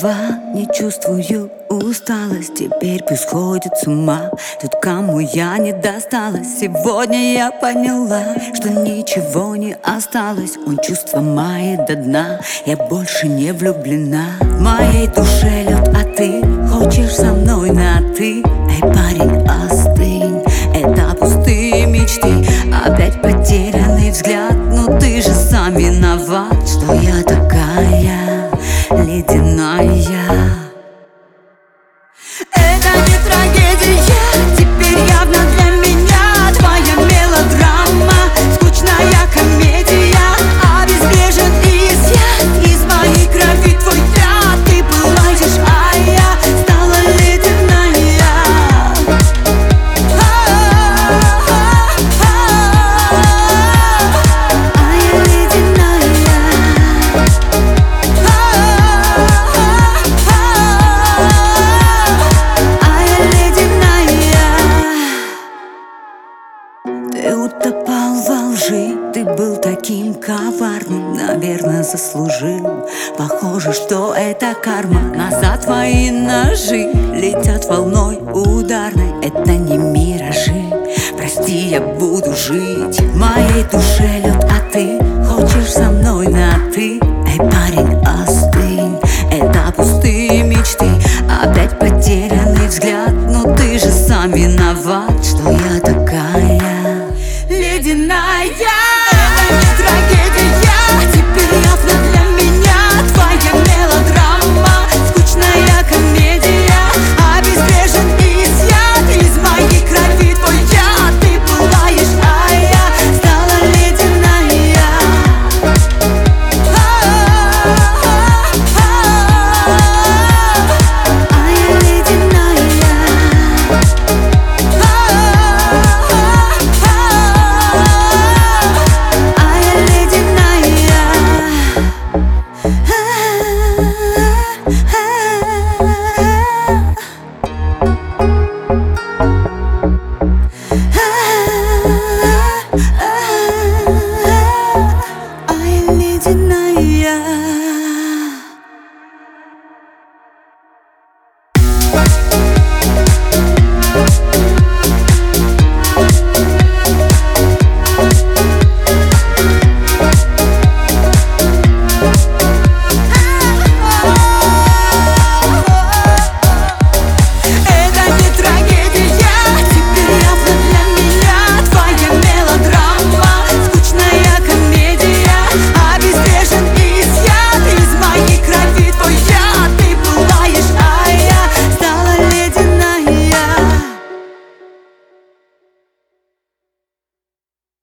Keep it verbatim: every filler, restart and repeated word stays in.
права, не чувствую усталость. Теперь пусть ходит с ума тот, кому я не досталась. Сегодня я поняла, что ничего не осталось. Он чувства мои до дна, я больше не влюблена. В моей душе лед, а ты хочешь со мной на ты. Эй, парень, остынь, это пустые мечты. Опять потерянный взгляд, но ты же сам виноват, что я такая ледяная. Это не трагедия, теперь явно для меня твоя мелодрама, скучная комедия. Обезврежен изъят из моей крови твой яд. Ты пылаешь, а я стала ледяная. А я ледяная. Ты утопал во лжи, ты был таким коварным, наверное, заслужил. Похоже, что это карма. Назад твои ножи летят волной ударной. Это не миражи, прости, я буду жить. В моей душе лед, а ты хочешь со мной на ты. Эй, парень, остынь, это пустые мечты. Опять потерянный взгляд, но ты же сам виноват,